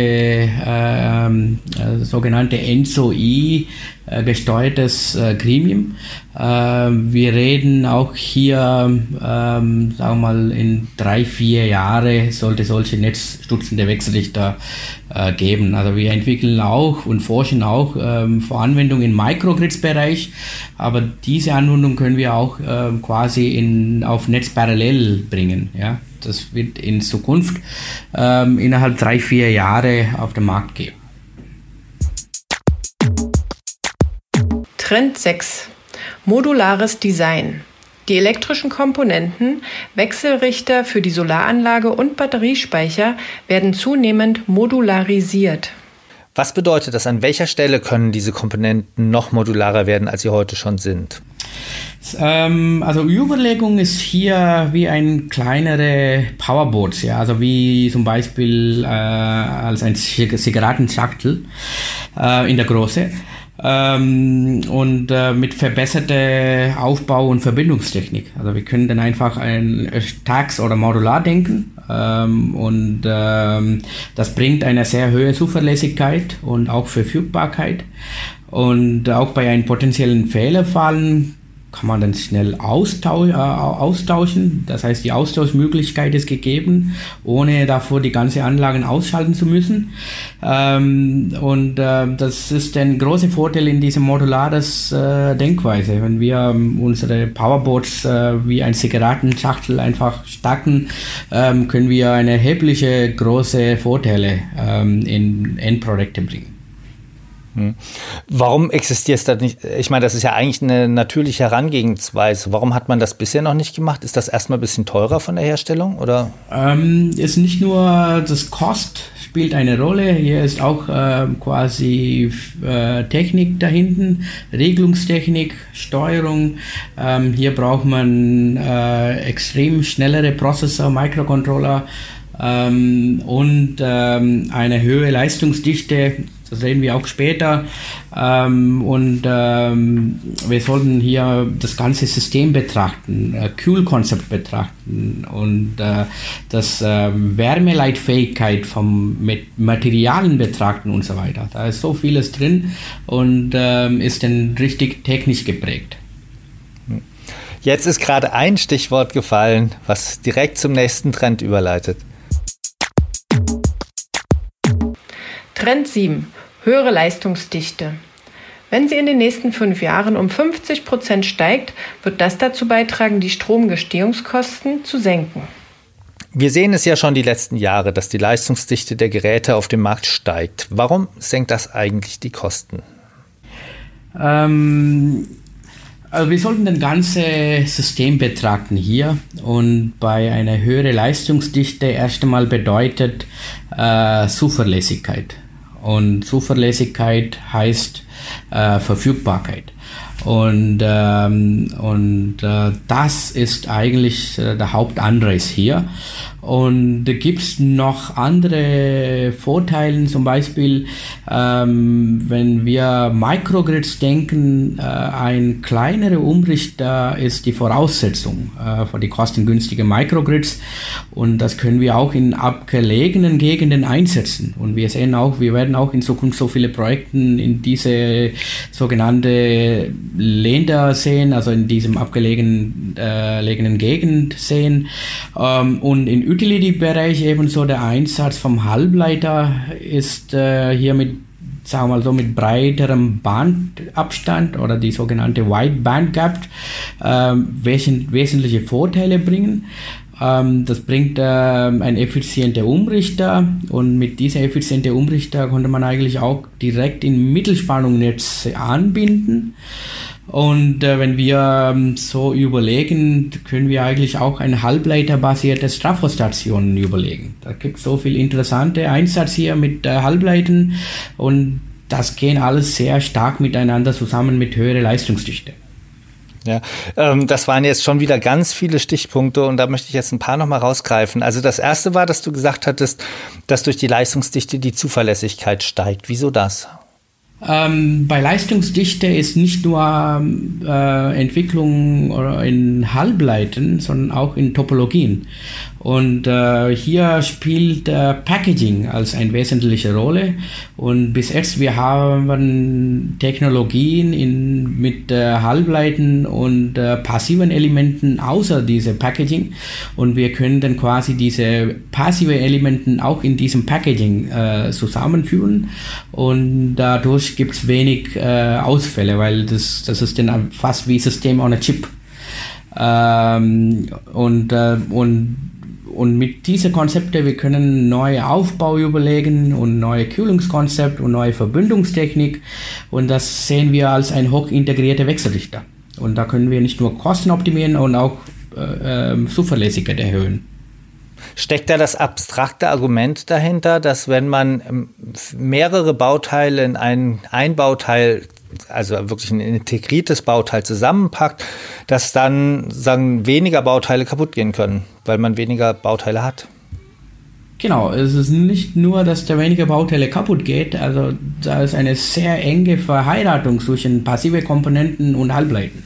Speaker 2: äh, äh, sogenannte N Z O I äh, gesteuertes äh, Gremium. Äh, wir reden auch hier, ähm, sagen wir mal, in drei, vier Jahre sollte solche netzstützende Wechselrichter äh, geben. Also wir entwickeln auch und forschen auch ähm, für Anwendungen im Microgrids-Bereich, aber diese Anwendung können wir auch äh, quasi in, auf Netz parallel bringen, ja. Das wird in Zukunft ähm, innerhalb drei, vier Jahre auf den Markt gehen.
Speaker 3: Trend sechs. Modulares Design. Die elektrischen Komponenten, Wechselrichter für die Solaranlage und Batteriespeicher werden zunehmend modularisiert.
Speaker 1: Was bedeutet das? An welcher Stelle können diese Komponenten noch modularer werden, als sie heute schon sind?
Speaker 2: Ähm, also Überlegung ist hier wie ein kleinere Powerboard, ja, also wie zum Beispiel äh, als ein Zigarettenschachtel äh, in der Größe. Ähm, und äh, mit verbesserter Aufbau- und Verbindungstechnik. Also wir können dann einfach ein Tax- oder Modular denken ähm, und ähm, das bringt eine sehr hohe Zuverlässigkeit und auch Verfügbarkeit. Und auch bei einem potenziellen Fehlerfallen kann man dann schnell austau- äh, austauschen. Das heißt, die Austauschmöglichkeit ist gegeben, ohne davor die ganze Anlagen ausschalten zu müssen. Ähm, und äh, das ist ein großer Vorteil in dieser modulares äh, Denkweise. Wenn wir ähm, unsere Powerboards äh, wie ein Zigarettenschachtel einfach stacken, ähm, können wir eine erhebliche große Vorteile ähm, in Endprodukte bringen.
Speaker 1: Warum existiert das nicht? Ich meine, das ist ja eigentlich eine natürliche Herangehensweise. Warum hat man das bisher noch nicht gemacht? Ist das erstmal ein bisschen teurer von der Herstellung, oder?
Speaker 2: Ähm, ist nicht nur das Kost spielt eine Rolle. Hier ist auch äh, quasi äh, Technik da hinten, Regelungstechnik, Steuerung. Ähm, hier braucht man äh, extrem schnellere Prozessor, Microcontroller ähm, und ähm, eine höhere Leistungsdichte. Das sehen wir auch später. Ähm, und ähm, wir sollten hier das ganze System betrachten, äh, Kühlkonzept betrachten und äh, das äh, Wärmeleitfähigkeit vom mit Materialien betrachten und so weiter. Da ist so vieles drin und äh, ist dann richtig technisch geprägt.
Speaker 1: Jetzt ist gerade ein Stichwort gefallen, was direkt zum nächsten Trend überleitet.
Speaker 3: Trend sieben. Höhere Leistungsdichte. Wenn sie in den nächsten fünf Jahren um fünfzig Prozent steigt, wird das dazu beitragen, die Stromgestehungskosten zu senken.
Speaker 1: Wir sehen es ja schon die letzten Jahre, dass die Leistungsdichte der Geräte auf dem Markt steigt. Warum senkt das eigentlich die Kosten?
Speaker 2: Ähm, also wir sollten das ganze System betrachten hier und bei einer höheren Leistungsdichte erst einmal bedeutet äh, Zuverlässigkeit. Und Zuverlässigkeit heißt äh, Verfügbarkeit. Und, ähm, und äh, das ist eigentlich äh, der Hauptanreiz hier. Und da gibt es noch andere Vorteile, zum Beispiel, ähm, wenn wir Microgrids denken, äh, ein kleinerer Umrichter ist die Voraussetzung äh, für die kostengünstigen Microgrids. Und das können wir auch in abgelegenen Gegenden einsetzen. Und wir sehen auch, wir werden auch in Zukunft so viele Projekte in diese sogenannte Länder sehen, also in diesem abgelegenen äh, Gegend sehen. Ähm, und in Utility-Bereich ebenso der Einsatz vom Halbleiter ist äh, hier mit, sagen wir mal so, mit breiterem Bandabstand oder die sogenannte Wide Band Gap äh, wes- wesentliche Vorteile bringen. Ähm, das bringt äh, ein effizienter Umrichter und mit dieser effizienten Umrichter konnte man eigentlich auch direkt in Mittelspannungsnetze anbinden. Und äh, wenn wir ähm, so überlegen, können wir eigentlich auch eine halbleiterbasierte Trafostation überlegen. Da gibt es so viel interessante Einsatz hier mit äh, Halbleitern und das gehen alles sehr stark miteinander zusammen mit höherer Leistungsdichte.
Speaker 1: Ja, ähm, das waren jetzt schon wieder ganz viele Stichpunkte und da möchte ich jetzt ein paar nochmal rausgreifen. Also das erste war, dass du gesagt hattest, dass durch die Leistungsdichte die Zuverlässigkeit steigt. Wieso das?
Speaker 2: Ähm, bei Leistungsdichte ist nicht nur äh, Entwicklung in Halbleitern, sondern auch in Topologien. Und äh, hier spielt äh, Packaging als eine wesentliche Rolle. Und bis jetzt wir haben Technologien in, mit äh, Halbleitern und äh, passiven Elementen außer diese Packaging. Und wir können dann quasi diese passive Elementen auch in diesem Packaging äh, zusammenführen. Und dadurch gibt es wenig äh, Ausfälle, weil das, das ist dann fast wie System on a Chip. Ähm, und, äh, und Und mit diesen Konzepten, wir können neue Aufbau überlegen und neue Kühlungskonzept und neue Verbindungstechnik. Und das sehen wir als ein hochintegrierter Wechselrichter. Und da können wir nicht nur Kosten optimieren und auch äh, äh, Zuverlässigkeit erhöhen.
Speaker 1: Steckt da das abstrakte Argument dahinter, dass wenn man mehrere Bauteile in ein, ein Bauteil, also wirklich ein integriertes Bauteil zusammenpackt, dass dann sagen, weniger Bauteile kaputt gehen können, weil man weniger Bauteile hat?
Speaker 2: Genau, es ist nicht nur, dass da weniger Bauteile kaputt geht, also da ist eine sehr enge Verheiratung zwischen passive Komponenten und Halbleitern.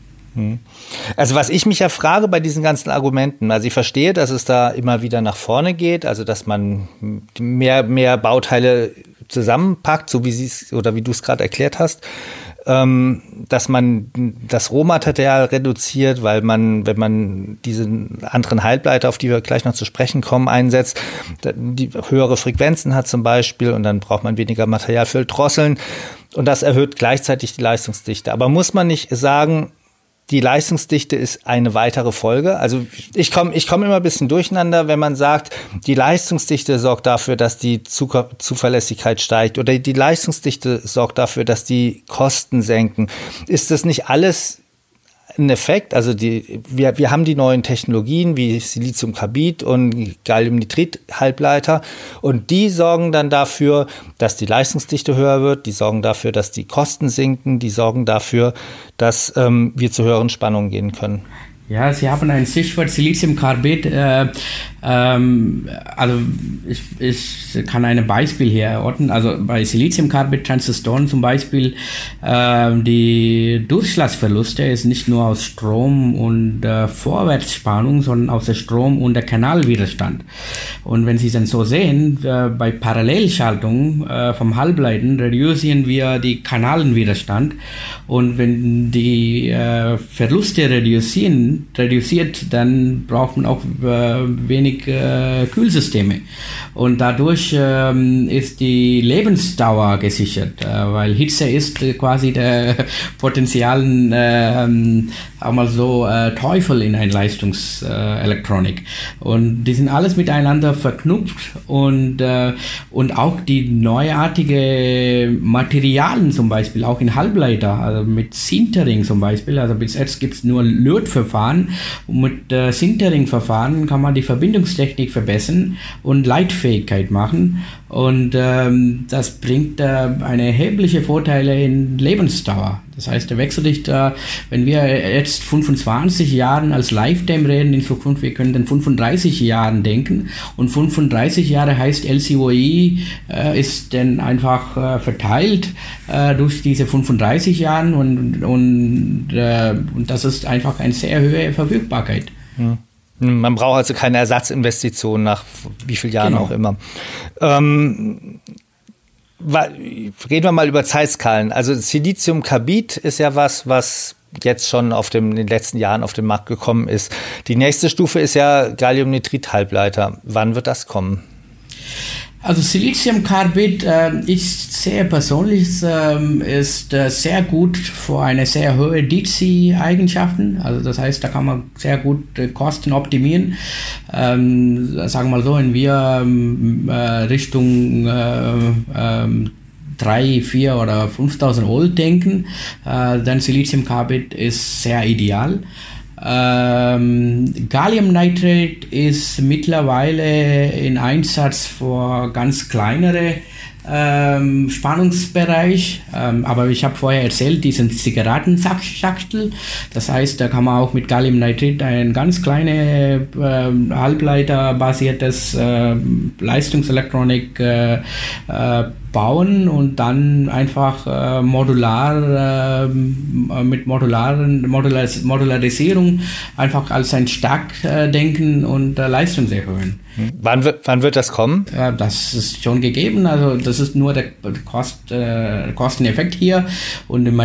Speaker 1: Also was ich mich ja frage bei diesen ganzen Argumenten, also ich verstehe, dass es da immer wieder nach vorne geht, also dass man mehr, mehr Bauteile zusammenpackt, so wie sie es oder wie du es gerade erklärt hast, ähm, dass man das Rohmaterial reduziert, weil man, wenn man diesen anderen Halbleiter, auf die wir gleich noch zu sprechen kommen, einsetzt, die höhere Frequenzen hat zum Beispiel und dann braucht man weniger Material für Drosseln und das erhöht gleichzeitig die Leistungsdichte. Aber muss man nicht sagen, die Leistungsdichte ist eine weitere Folge. Also ich komme ich komm immer ein bisschen durcheinander, wenn man sagt, die Leistungsdichte sorgt dafür, dass die Zuverlässigkeit steigt oder die Leistungsdichte sorgt dafür, dass die Kosten senken. Ist das nicht alles ein Effekt? Also die, wir, wir haben die neuen Technologien wie Siliziumkarbid und Galliumnitrid-Halbleiter und die sorgen dann dafür, dass die Leistungsdichte höher wird, die sorgen dafür, dass die Kosten sinken, die sorgen dafür, dass ähm, wir zu höheren Spannungen gehen können.
Speaker 2: Ja, Sie haben ein Stichwort Siliziumcarbid. Äh, ähm, also ich, ich kann ein Beispiel hier erörtern. Also bei Siliziumcarbid-Transistoren zum Beispiel, äh, die Durchschlagsverluste ist nicht nur aus Strom und äh, Vorwärtsspannung, sondern aus der Strom- und der Kanalwiderstand. Und wenn Sie dann so sehen, äh, bei Parallelschaltung äh, vom Halbleiten reduzieren wir die Kanalenwiderstand. Und wenn die äh, Verluste reduzieren, reduziert, dann braucht man auch äh, wenig äh, Kühlsysteme. Und dadurch ähm, ist die Lebensdauer gesichert, äh, weil Hitze ist äh, quasi der potenziellen, äh, auch mal so, äh, Teufel in einer Leistungselektronik. Äh, und die sind alles miteinander verknüpft und, äh, und auch die neuartige Materialien zum Beispiel, auch in Halbleiter, also mit Sintering zum Beispiel, also bis jetzt gibt es nur Lötverfahren. Und mit äh, Sintering-Verfahren kann man die Verbindungstechnik verbessern und Leitfähigkeit machen. Und ähm, das bringt äh, eine erhebliche Vorteile in Lebensdauer. Das heißt, der Wechselrichter, wenn wir jetzt fünfundzwanzig Jahren als Lifetime reden in Zukunft, wir können dann fünfunddreißig Jahren denken. Und fünfunddreißig Jahre heißt L C O I äh, ist dann einfach äh, verteilt äh, durch diese fünfunddreißig Jahren und, und, äh, und das ist einfach eine sehr hohe Verfügbarkeit.
Speaker 1: Hm. Man braucht also keine Ersatzinvestitionen nach wie vielen Jahren genau. auch immer. Ähm, reden wir mal über Zeitskalen. Also Siliziumcarbid ist ja was, was jetzt schon auf dem, in den letzten Jahren auf den Markt gekommen ist. Die nächste Stufe ist ja Galliumnitrid-Halbleiter. Wann wird das kommen?
Speaker 2: Also Siliziumcarbid, äh, ich sehe persönlich, äh, ist äh, sehr gut für eine sehr hohe D C-Eigenschaften. Also das heißt, da kann man sehr gut äh, Kosten optimieren. Ähm, sagen wir mal so, wenn wir äh, Richtung äh, äh, drei, vier oder fünftausend Volt denken, äh, dann Siliziumcarbid ist sehr ideal. Ähm, Galliumnitride ist mittlerweile in Einsatz für ganz kleinere ähm, Spannungsbereich, ähm, aber ich habe vorher erzählt, diesen Zigarettenschachtel, das heißt, da kann man auch mit Galliumnitride ein ganz kleine äh, Halbleiterbasiertes äh, Leistungselektronik äh, äh, bauen und dann einfach äh, modular äh, mit modularen Modular- Modularisierung einfach als ein Stack äh, denken und äh, Leistung erhöhen.
Speaker 1: Wann wird, wann wird das kommen?
Speaker 2: Äh, das ist schon gegeben, also das ist nur der Kost, äh, Kosteneffekt hier und der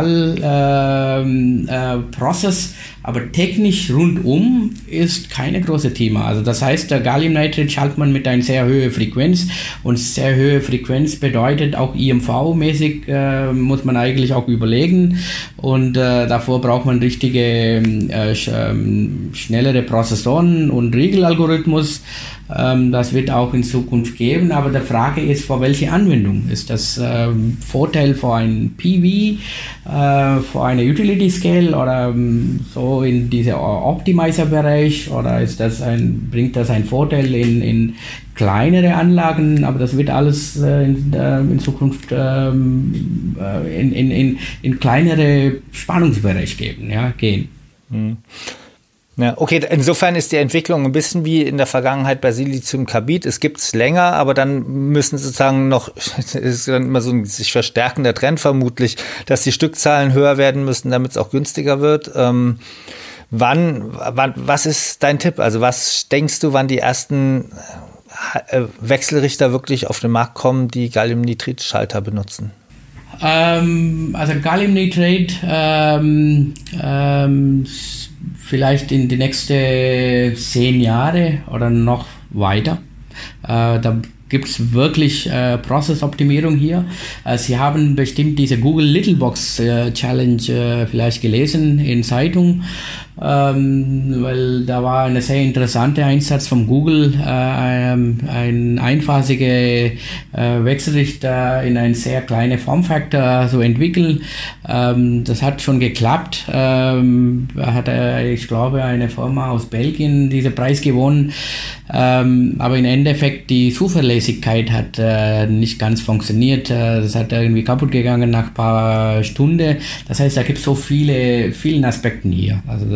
Speaker 2: Materialprozess, äh, äh, aber technisch rundum ist keine große Thema. Also das heißt, der Galliumnitride schaltet man mit einer sehr hohen Frequenz und sehr hohe Frequenz bedeutet auch I M V-mäßig äh, muss man eigentlich auch überlegen und äh, davor braucht man richtige äh, sch- schnellere Prozessoren und Regelalgorithmus. Ähm, das wird auch in Zukunft geben, aber die Frage ist, für welche Anwendung? Ist das ähm, Vorteil für ein P V, äh, für eine Utility Scale oder ähm, so in dieser Optimizer-Bereich oder ist das ein, bringt das einen Vorteil in, in kleinere Anlagen, aber das wird alles äh, in, äh, in Zukunft ähm, äh, in, in, in, in kleinere Spannungsbereich geben, ja, gehen.
Speaker 1: Hm. Ja, okay, insofern ist die Entwicklung ein bisschen wie in der Vergangenheit bei Siliziumcarbid. Es gibt es länger, aber dann müssen sozusagen noch, es ist dann immer so ein sich verstärkender Trend vermutlich, dass die Stückzahlen höher werden müssen, damit es auch günstiger wird. Ähm, wann, wann, was ist dein Tipp? Also was denkst du, wann die ersten Wechselrichter wirklich auf den Markt kommen, die Galliumnitrid-Schalter benutzen?
Speaker 2: Ähm, also Galliumnitrid ähm, ähm, vielleicht in die nächsten zehn Jahre oder noch weiter. Äh, da gibt es wirklich äh, Prozessoptimierung hier. Äh, Sie haben bestimmt diese Google Little Box äh, Challenge äh, vielleicht gelesen in Zeitung, ähm, weil da war eine sehr interessante Einsatz von Google, äh, ein, ein einfachiger äh, Wechselrichter in ein sehr kleine Formfaktor zu entwickeln. Ähm, das hat schon geklappt. Ähm, hat äh, ich glaube eine Firma aus Belgien diesen Preis gewonnen. Ähm, aber im Endeffekt die Zuverlässigkeit hat äh, nicht ganz funktioniert. Äh, das hat irgendwie kaputt gegangen nach ein paar Stunden. Das heißt, da gibt es so viele, vielen Aspekten hier. Also das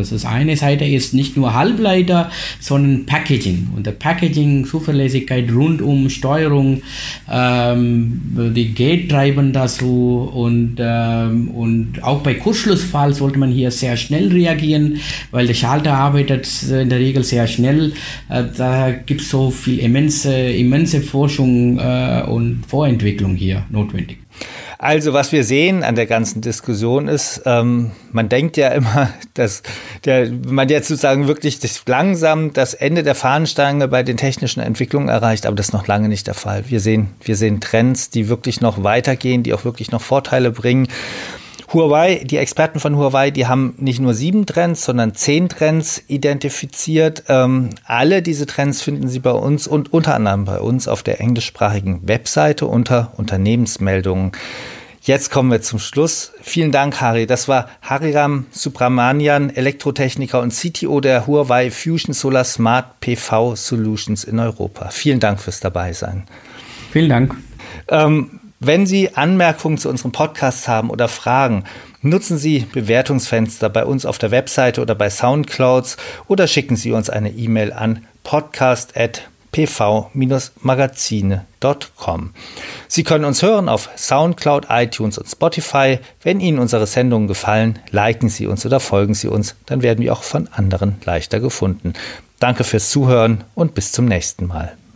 Speaker 2: Das ist eine Seite ist nicht nur Halbleiter, sondern Packaging. Und der Packaging, Zuverlässigkeit rund um Steuerung, ähm, die Gate-Treiben dazu und, ähm, und auch bei Kurzschlussfall sollte man hier sehr schnell reagieren, weil der Schalter arbeitet in der Regel sehr schnell. Äh, da gibt es so viel immense, immense Forschung äh, und Vorentwicklung hier notwendig.
Speaker 1: Also was wir sehen an der ganzen Diskussion ist, ähm, man denkt ja immer, dass der, man jetzt sozusagen wirklich das langsam das Ende der Fahnenstange bei den technischen Entwicklungen erreicht, aber das ist noch lange nicht der Fall. Wir sehen, wir sehen Trends, die wirklich noch weitergehen, die auch wirklich noch Vorteile bringen. Huawei, die Experten von Huawei, die haben nicht nur sieben Trends, sondern zehn Trends identifiziert. Ähm, alle diese Trends finden Sie bei uns und unter anderem bei uns auf der englischsprachigen Webseite unter Unternehmensmeldungen. Jetzt kommen wir zum Schluss. Vielen Dank, Hari. Das war Hariram Subramanian, Elektrotechniker und C T O der Huawei Fusion Solar Smart P V Solutions in Europa. Vielen Dank fürs Dabeisein.
Speaker 2: Vielen Dank.
Speaker 1: Ähm, Wenn Sie Anmerkungen zu unserem Podcast haben oder Fragen, nutzen Sie Bewertungsfenster bei uns auf der Webseite oder bei Soundclouds oder schicken Sie uns eine E-Mail an podcast at p v dash magazine punkt com. Sie können uns hören auf Soundcloud, iTunes und Spotify. Wenn Ihnen unsere Sendungen gefallen, liken Sie uns oder folgen Sie uns, dann werden wir auch von anderen leichter gefunden. Danke fürs Zuhören und bis zum nächsten Mal.